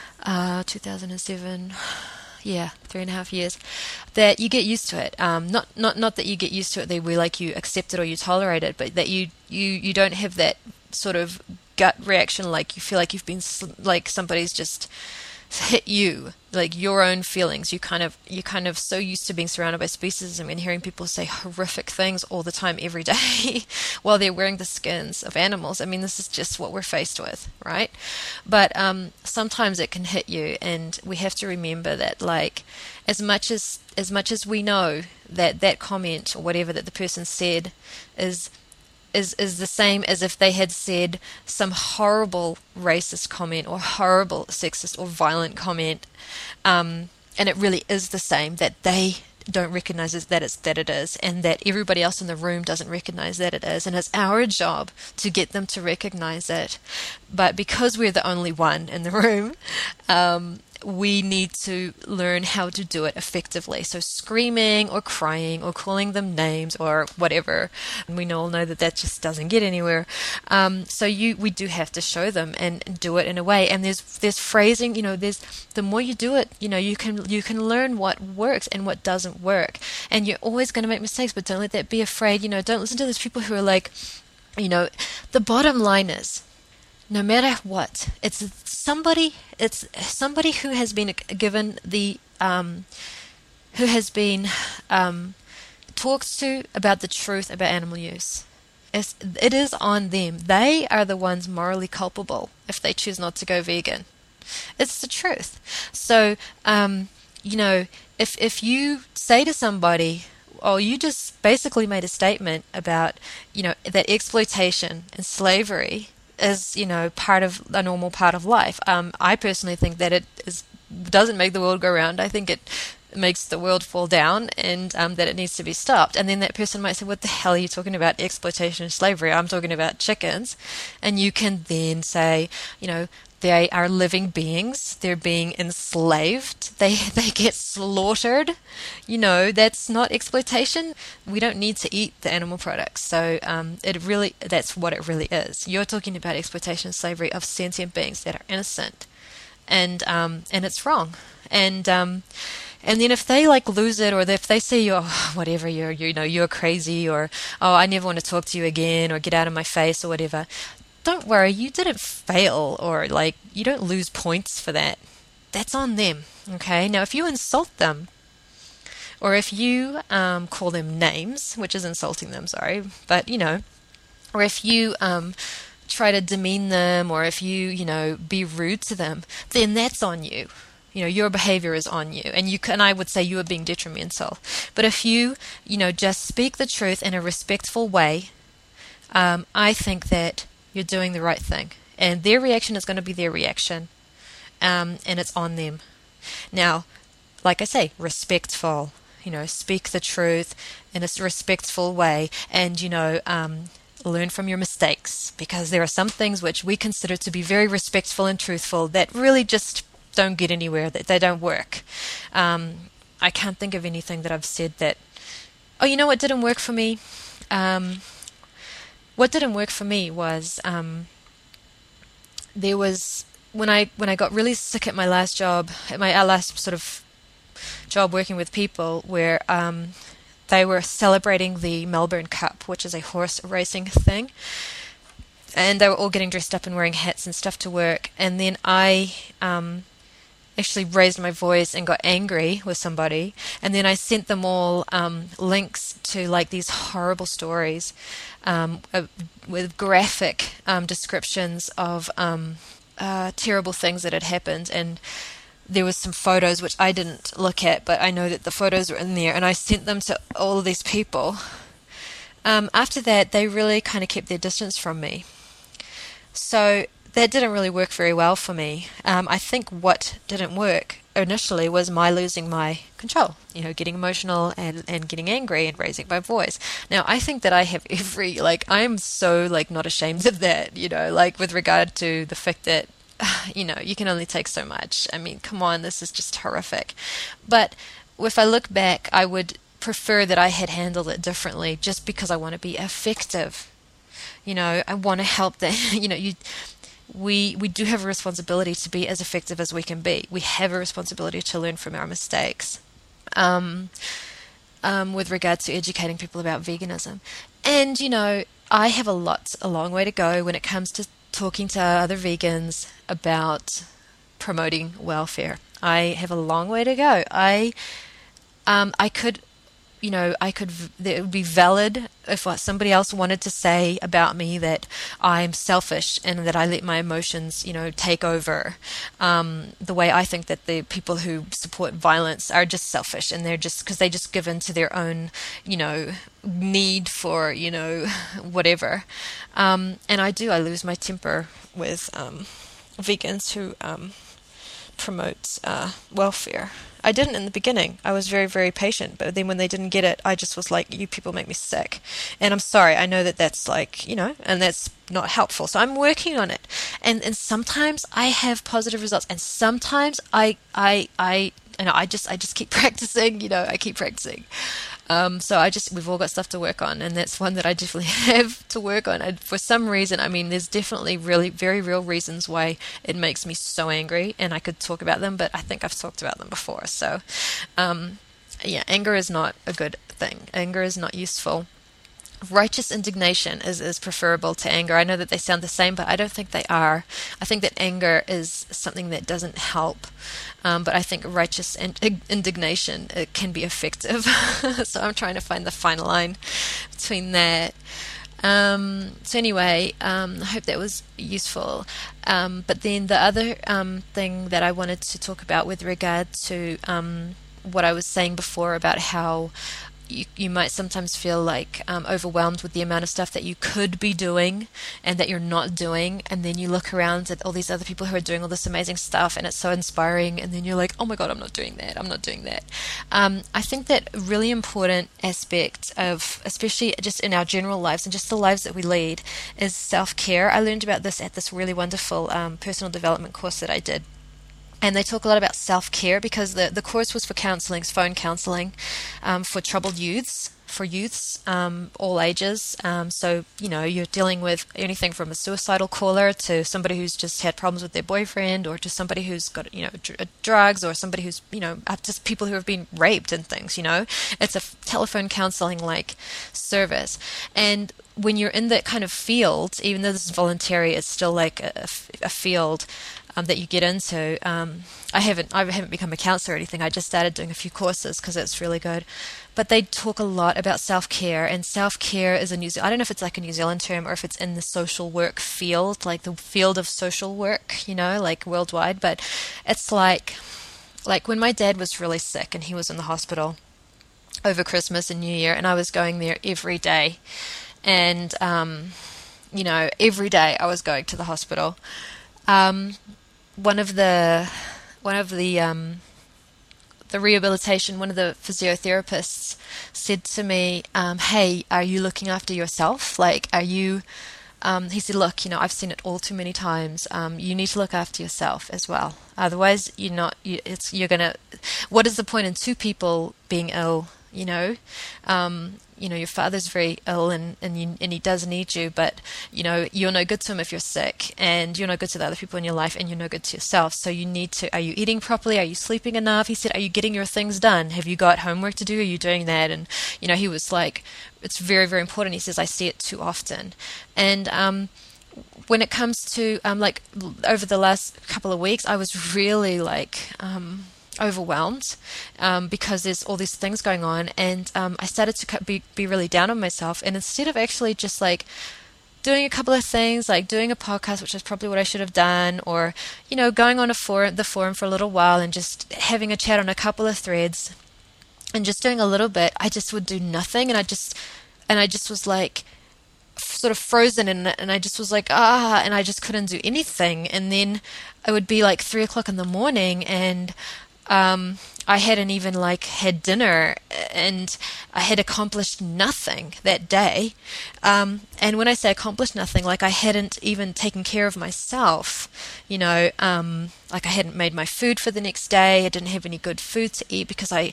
2007, yeah, 3.5 years, that you get used to it. Not that you get used to it, that we like you accept it or you tolerate it, but that you don't have that sort of gut reaction, like you feel like you've been, like somebody's just hit you, like your own feelings. You're kind of so used to being surrounded by speciesism and hearing people say horrific things all the time, every day, while they're wearing the skins of animals. I mean, this is just what we're faced with, right? But sometimes it can hit you, and we have to remember that, like, as much as we know that comment or whatever that the person said is the same as if they had said some horrible racist comment or horrible sexist or violent comment, and it really is the same, that they don't recognize that it is, and that everybody else in the room doesn't recognize that it is, and it's our job to get them to recognize it. But because we're the only one in the room, we need to learn how to do it effectively. So screaming or crying or calling them names or whatever, and we all know that just doesn't get anywhere. So we do have to show them and do it in a way. And there's phrasing, there's, the more you do it, you can learn what works and what doesn't work. And you're always going to make mistakes, but don't let that be afraid. Don't listen to those people who are like, the bottom line is, no matter what, it's somebody who has been given the, who has been talked to about the truth about animal use. It is on them. They are the ones morally culpable if they choose not to go vegan. It's the truth. So, if you say to somebody, oh, you just basically made a statement about, that exploitation and slavery is, part of a normal part of life. I personally think that doesn't make the world go round. I think it makes the world fall down, and that it needs to be stopped. And then that person might say, what the hell are you talking about, exploitation and slavery? I'm talking about chickens. And you can then say, they are living beings. They're being enslaved. They get slaughtered. That's not exploitation. We don't need to eat the animal products. So that's what it really is. You're talking about exploitation and slavery of sentient beings that are innocent, and it's wrong. And then if they lose it, or if they say you're crazy, or I never want to talk to you again, or get out of my face, or whatever, don't worry, you didn't fail, or you don't lose points for that. That's on them. Okay. Now, if you insult them, or if you call them names, which is insulting them, sorry, but or if you try to demean them, or if you be rude to them, then that's on you. Your behavior is on you, and I would say you are being detrimental. But if you just speak the truth in a respectful way, I think that you're doing the right thing, and their reaction is going to be their reaction, and it's on them. Now, like I say, respectful. Speak the truth in a respectful way, and learn from your mistakes, because there are some things which we consider to be very respectful and truthful that really just don't get anywhere, that they don't work. I can't think of anything that I've said that, what didn't work for me? What didn't work for me was, there was, when I got really sick at my last job, at my last sort of job working with people, where they were celebrating the Melbourne Cup, which is a horse racing thing, and they were all getting dressed up and wearing hats and stuff to work, and then I actually raised my voice and got angry with somebody, and then I sent them all links to these horrible stories with graphic descriptions of terrible things that had happened, and there was some photos which I didn't look at, but I know that the photos were in there, and I sent them to all of these people. After that, they really kind of kept their distance from me. So that didn't really work very well for me. I think what didn't work initially was my losing my control, getting emotional and getting angry and raising my voice. Now, I think that I have I'm so not ashamed of that, with regard to the fact that, you can only take so much. I mean, come on, this is just horrific. But if I look back, I would prefer that I had handled it differently just because I want to be effective. I want to help we do have a responsibility to be as effective as we can be. We have a responsibility to learn from our mistakes. With regard to educating people about veganism. And, I have a long way to go when it comes to talking to other vegans about promoting welfare. I have a long way to go. It would be valid if what somebody else wanted to say about me that I'm selfish and that I let my emotions, take over. The way I think that the people who support violence are just selfish and they're just because they just give in to their own, need for, whatever. And I lose my temper with vegans who promote welfare. I didn't in the beginning. I was very, very patient. But then when they didn't get it, I just was like, you people make me sick. And I'm sorry. I know that that's and that's not helpful. So I'm working on it. And sometimes I have positive results. And sometimes I just keep practicing, I keep practicing. So we've all got stuff to work on, and that's one that I definitely have to work on. And for some reason, there's definitely really very real reasons why it makes me so angry, and I could talk about them, but I think I've talked about them before. So, anger is not a good thing. Anger is not useful. Righteous indignation is preferable to anger. I know that they sound the same, but I don't think they are. I think that anger is something that doesn't help, but I think righteous indignation can be effective. So I'm trying to find the fine line between that. So anyway, I hope that was useful. But then the other thing that I wanted to talk about with regard to what I was saying before about how you might sometimes feel overwhelmed with the amount of stuff that you could be doing and that you're not doing, and then you look around at all these other people who are doing all this amazing stuff and it's so inspiring, and then you're like, oh my god, I'm not doing that. I think that a really important aspect of, especially just in our general lives and just the lives that we lead, is self-care. I learned about this at this really wonderful personal development course that I did. And they talk a lot about self-care because the course was for counseling, phone counseling, for troubled youths, all ages. So, you're dealing with anything from a suicidal caller to somebody who's just had problems with their boyfriend, or to somebody who's got, drugs, or somebody who's, just people who have been raped and things, It's a telephone counseling service. And when you're in that kind of field, even though this is voluntary, it's still like a field that you get into. I haven't become a counselor or anything. I just started doing a few courses because it's really good. But they talk a lot about self-care, and self-care is I don't know if it's like a New Zealand term or if it's in the social work field, like the field of social work, worldwide. But it's like when my dad was really sick and he was in the hospital over Christmas and New Year, and I was going there every day. And, every day I was going to the hospital. One of the rehabilitation, one of the physiotherapists said to me, hey, are you looking after yourself? Are you, he said, look, I've seen it all too many times. You need to look after yourself as well. Otherwise, what is the point in two people being ill? Your father's very ill and he does need you, but, you're no good to him if you're sick, and you're no good to the other people in your life, and you're no good to yourself. So you need to, are you eating properly? Are you sleeping enough? He said, are you getting your things done? Have you got homework to do? Are you doing that? And, he was like, it's very, very important. He says, I see it too often. And, when it comes to, over the last couple of weeks, I was really overwhelmed because there's all these things going on, and I started to be really down on myself. And instead of actually just doing a couple of things, like doing a podcast, which is probably what I should have done, or going on the forum for a little while and just having a chat on a couple of threads and just doing a little bit, I just would do nothing, and I just was sort of frozen, and I just was like, and I just couldn't do anything. And then it would be like 3 o'clock in the morning, and I hadn't even like had dinner, and I had accomplished nothing that day. And when I say accomplished nothing, like I hadn't even taken care of myself, like I hadn't made my food for the next day. I didn't have any good food to eat because I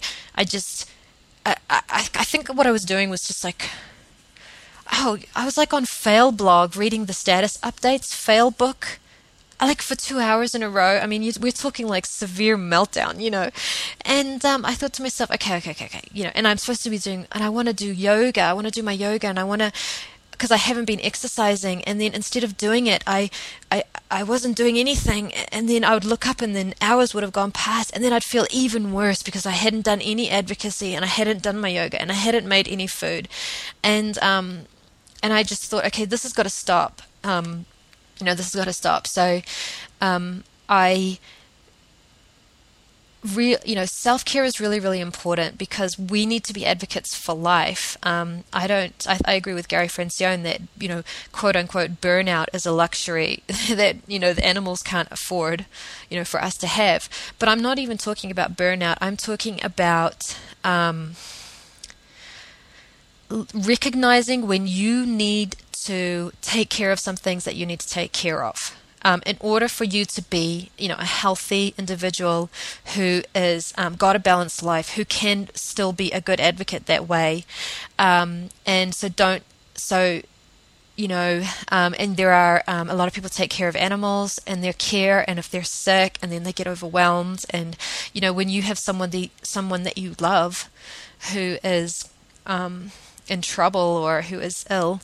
think what I was doing was just like, I was like on Fail blog reading the status updates, Fail book, like for 2 hours in a row. I mean, we're talking like severe meltdown, And I thought to myself, okay, and I'm supposed to be doing, and I want to do yoga. I want to do my yoga, and I want to, because I haven't been exercising. And then instead of doing it, I wasn't doing anything. And then I would look up, and then hours would have gone past, and then I'd feel even worse because I hadn't done any advocacy, and I hadn't done my yoga, and I hadn't made any food, and I just thought, okay, this has got to stop. This has got to stop. So, self-care is really, really important because we need to be advocates for life. I agree with Gary Francione that, quote unquote, burnout is a luxury that, the animals can't afford, for us to have. But I'm not even talking about burnout. I'm talking about, recognizing when you need to take care of some things that you need to take care of. In order for you to be, a healthy individual who is got a balanced life, who can still be a good advocate that way, and there are a lot of people take care of animals and their care, and if they're sick, and then they get overwhelmed, and when you have someone that you love who is in trouble or who is ill.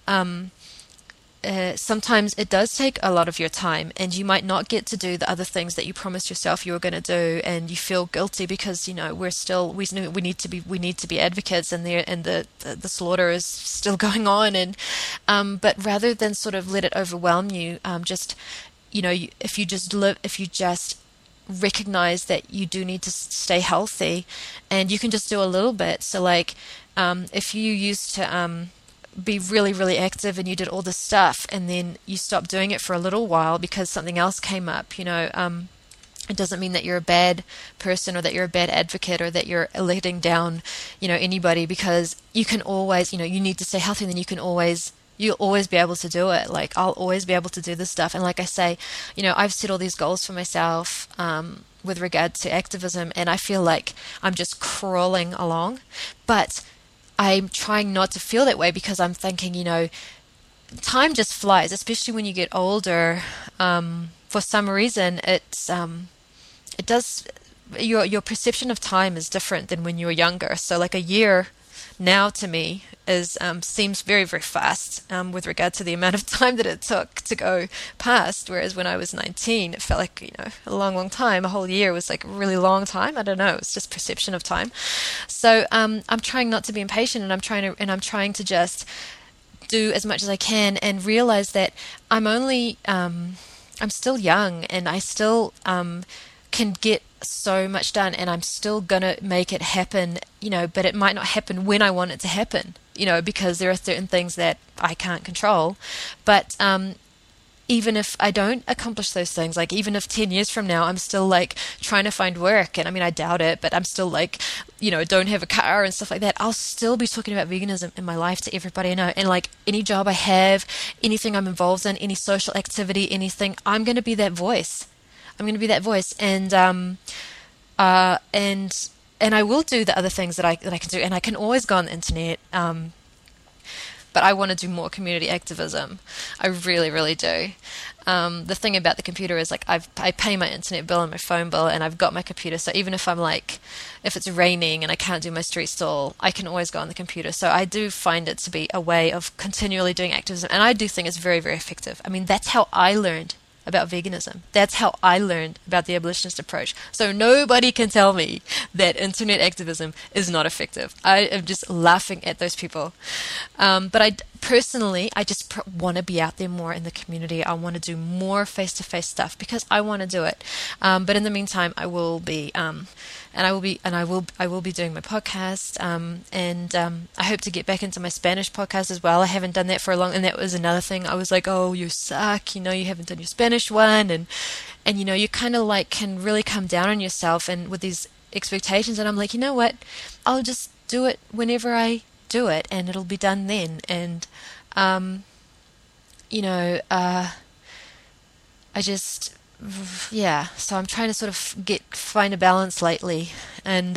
Sometimes it does take a lot of your time, and you might not get to do the other things that you promised yourself you were going to do, and you feel guilty because we need to be advocates, and the slaughter is still going on, and but rather than sort of let it overwhelm you, if you just recognize that you do need to stay healthy, and you can just do a little bit. So like if you used to be really, really active and you did all this stuff, and then you stopped doing it for a little while because something else came up, it doesn't mean that you're a bad person or that you're a bad advocate or that you're letting down, anybody, because you can always, you need to stay healthy, and then you'll always be able to do it. Like, I'll always be able to do this stuff. And like I say, I've set all these goals for myself with regard to activism, and I feel like I'm just crawling along, but I'm trying not to feel that way because I'm thinking, time just flies, especially when you get older. For some reason, your perception of time is different than when you were younger. So like a year now to me seems very, very fast with regard to the amount of time that it took to go past, whereas when I was 19 it felt like a long, long time. A whole year was like a really long time. I don't know, it's just perception of time. So I'm trying not to be impatient, and I'm trying to just do as much as I can and realize that I'm still young, and I still can get so much done, and I'm still gonna make it happen, but it might not happen when I want it to happen, because there are certain things that I can't control. But even if I don't accomplish those things, like even if 10 years from now I'm still like trying to find work, and I mean I doubt it, but I'm still like, don't have a car and stuff like that, I'll still be talking about veganism in my life to everybody I know. And like any job I have, anything I'm involved in, any social activity, anything, I'm going to be that voice. And and I will do the other things that I can do, and I can always go on the internet. But I want to do more community activism. I really, really do. The thing about the computer is like I pay my internet bill and my phone bill, and I've got my computer. So even if if it's raining and I can't do my street stall, I can always go on the computer. So I do find it to be a way of continually doing activism, and I do think it's very, very effective. I mean, that's how I learned about veganism. That's how I learned about the abolitionist approach. So nobody can tell me that internet activism is not effective. I am just laughing at those people. But personally, I just want to be out there more in the community. I want to do more face-to-face stuff because I want to do it. But in the meantime, I will be doing my podcast. I hope to get back into my Spanish podcast as well. I haven't done that for a long, and that was another thing. I was like, oh, you suck. You haven't done your Spanish one, and you kind of like can really come down on yourself and with these expectations. And I'm like, you know what? I'll just do it whenever I do it, and it'll be done then. And I just, yeah, so I'm trying to sort of find a balance lately, and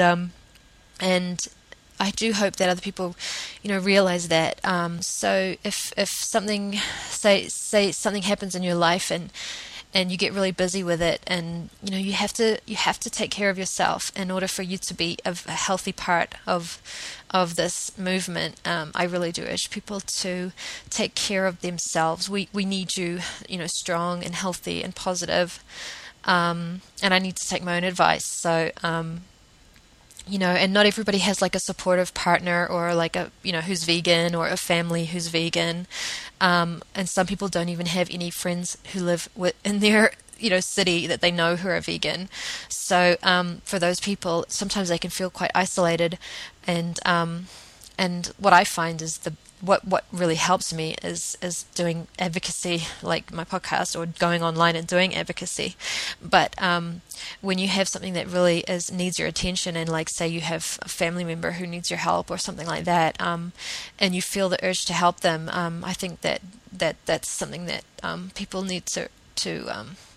I do hope that other people realize that. So if something, say something happens in your life, and you get really busy with it, and you have to take care of yourself in order for you to be a healthy part of this movement. I really do urge people to take care of themselves. We need you, strong and healthy and positive. And I need to take my own advice. So, and not everybody has like a supportive partner or like a, who's vegan, or a family who's vegan. And some people don't even have any friends who live in their, city that they know who are vegan. So, for those people, sometimes they can feel quite isolated. And what I find is what really helps me is doing advocacy, like my podcast, or going online and doing advocacy. But when you have something that really needs your attention, and like say you have a family member who needs your help or something like that, and you feel the urge to help them, I think that's something that people need to do.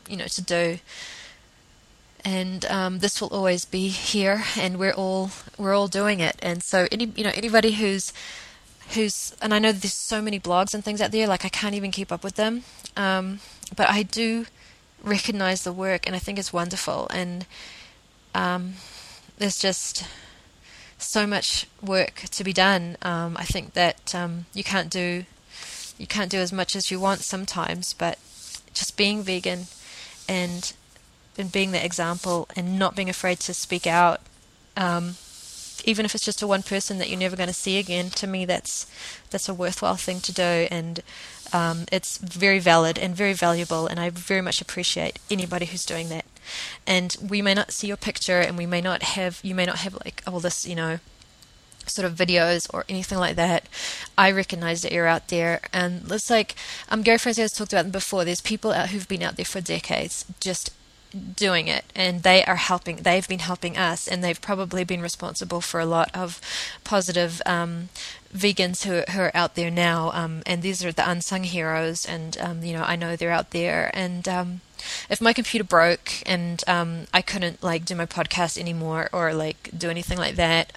And this will always be here, and we're all doing it. And so anybody who's, and I know there's so many blogs and things out there, like I can't even keep up with them, but I do recognize the work, and I think it's wonderful. And there's just so much work to be done. I think that you can't do as much as you want sometimes, but just being vegan and being the example, and not being afraid to speak out, even if it's just to one person that you're never going to see again, to me that's a worthwhile thing to do. And it's very valid and very valuable, and I very much appreciate anybody who's doing that. And we may not see your picture, and you may not have like all this, sort of videos or anything like that. I recognize that you're out there, and it's like Gary Francis has talked about them before. There's people out who've been out there for decades just doing it, and they've been helping us, and they've probably been responsible for a lot of positive vegans who are out there now, and these are the unsung heroes. And I know they're out there. And if my computer broke and I couldn't like do my podcast anymore, or like do anything like that,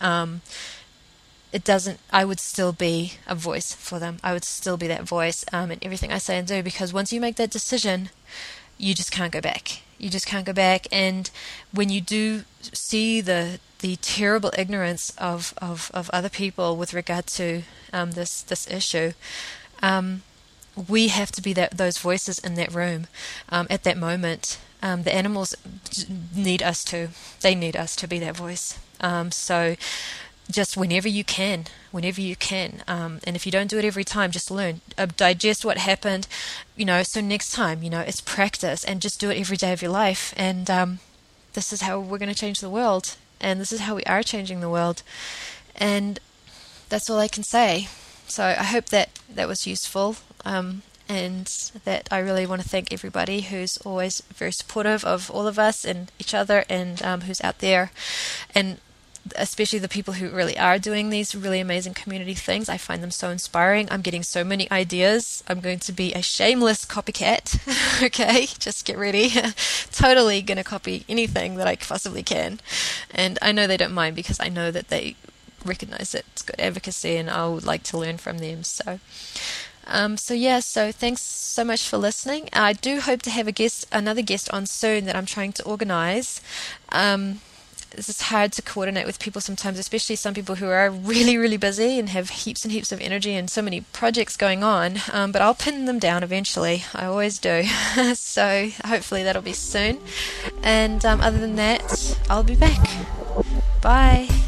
I would still be a voice for them. I would still be that voice in everything I say and do, because once you make that decision, you just can't go back. You just can't go back. And when you do see the terrible ignorance of other people with regard to this issue, we have to be those voices in that room at that moment. The animals need us to. They need us to be that voice. So just whenever you can, and if you don't do it every time, just learn, digest what happened, so next time, it's practice, and just do it every day of your life. And this is how we're going to change the world, and this is how we are changing the world, and that's all I can say. So I hope that was useful, and that I really want to thank everybody who's always very supportive of all of us and each other, and who's out there, and especially the people who really are doing these really amazing community things. I find them so inspiring. I'm getting so many ideas. I'm going to be a shameless copycat. Okay, just get ready. Totally going to copy anything that I possibly can. And I know they don't mind, because I know that they recognize that it's good advocacy, and I would like to learn from them. So thanks so much for listening. I do hope to have another guest on soon that I'm trying to organize. This is hard to coordinate with people sometimes, especially some people who are really, really busy and have heaps and heaps of energy and so many projects going on. But I'll pin them down eventually. I always do. So hopefully that'll be soon. And other than that, I'll be back. Bye.